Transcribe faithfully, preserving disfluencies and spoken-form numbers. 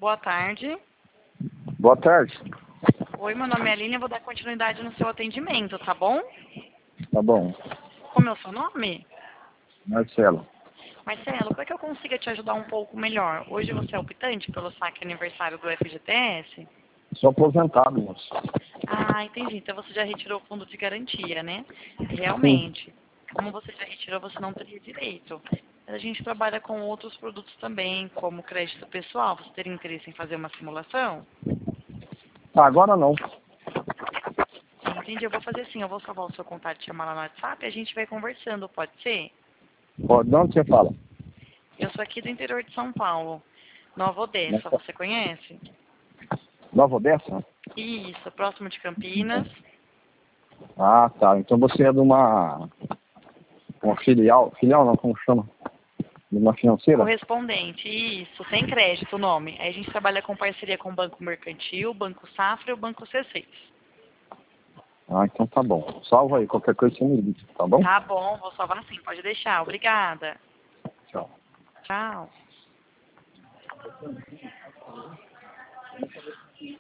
Boa tarde. Boa tarde. Oi, meu nome é Aline, eu vou dar continuidade no seu atendimento, tá bom? Tá bom. Como é o seu nome? Marcelo. Marcelo, para que eu consiga te ajudar um pouco melhor, hoje você é optante pelo saque aniversário do F G T S? Sou aposentado, moço. Ah, entendi. Então você já retirou o fundo de garantia, né? Sim. Realmente. Como você já retirou, você não teria direito. A gente trabalha com outros produtos também, como crédito pessoal. Você teria interesse em fazer uma simulação? Ah, agora não. Entendi. Eu vou fazer assim, eu vou salvar o seu contato e chamar lá no WhatsApp e a gente vai conversando, pode ser? Pode, de onde você fala? Eu sou aqui do interior de São Paulo, Nova Odessa. Você conhece? Nova Odessa? Isso, próximo de Campinas. Ah, tá. Então você é de uma, uma filial, filial não, como chama? De uma financeira? Correspondente, isso, sem crédito o nome. Aí a gente trabalha com parceria com o Banco Mercantil, Banco Safra e o Banco C seis. Ah, então tá bom. Salva aí, qualquer coisa você me diz, tá bom? Tá bom, vou salvar sim, pode deixar. Obrigada. Tchau. Tchau.